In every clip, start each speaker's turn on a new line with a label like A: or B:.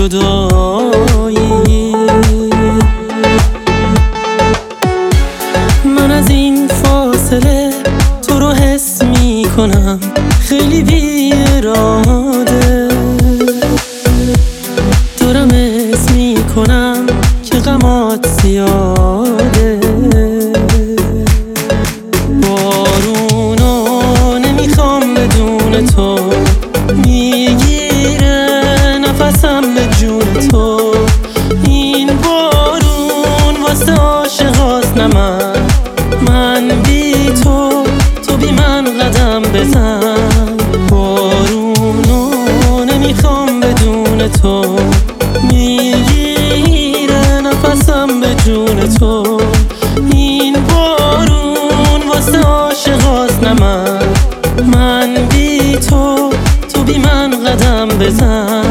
A: جدایی. من از این فاصله تو رو حس می کنم خیلی بی اراده، دارم حس می کنم که غمات زیاده. بارونو نمیخوام بدون تو، میگیره نفسم به جون تو. این بارون واسه عاشقاست نه من بی تو، تو بی من قدم بزن. بارونو نمیخوام بدون تو، میگیره نفسم به جون تو. این بارون واسه عاشقاست نه من بی تو، تو بی من قدم بزن.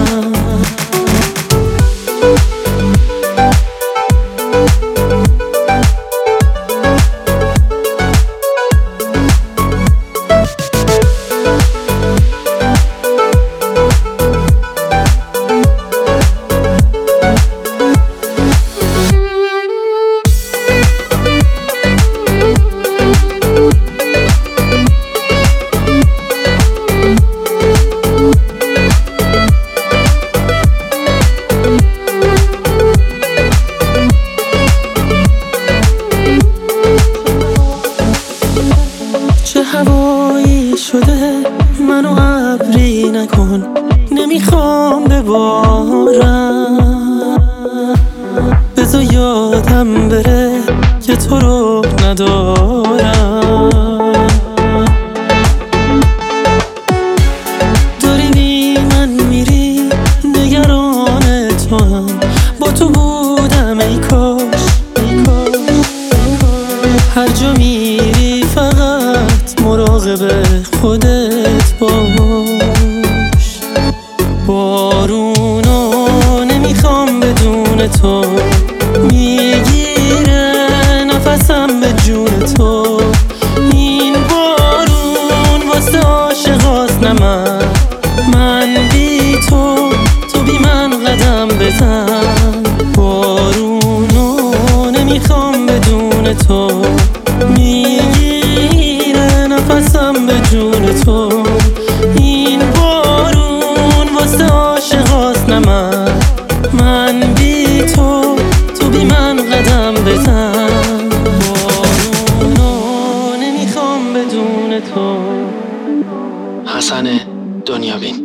A: چه هوایی شده منو ابری نکن، نمیخوام ببارم. بذار یادم بره که تو رو ندارم. داری بی من میری نگران تو هم، با تو بودم ای کاش. هر جا میری فقط مراقب خودت باش. بارونو نمیخوام بدون تو، میگیره نفسم به جون تو. این بارون واسه عاشقاست نه من بی تو، تو بی من قدم بزن. بارونو نمیخوام بدون تو، میگیره نفسم به جون تو. این بارون واسه عاشقاست نه من بی تو، تو بی من قدم بزن. بارونو نمیخوام بدون تو.
B: حسن دنیاوی.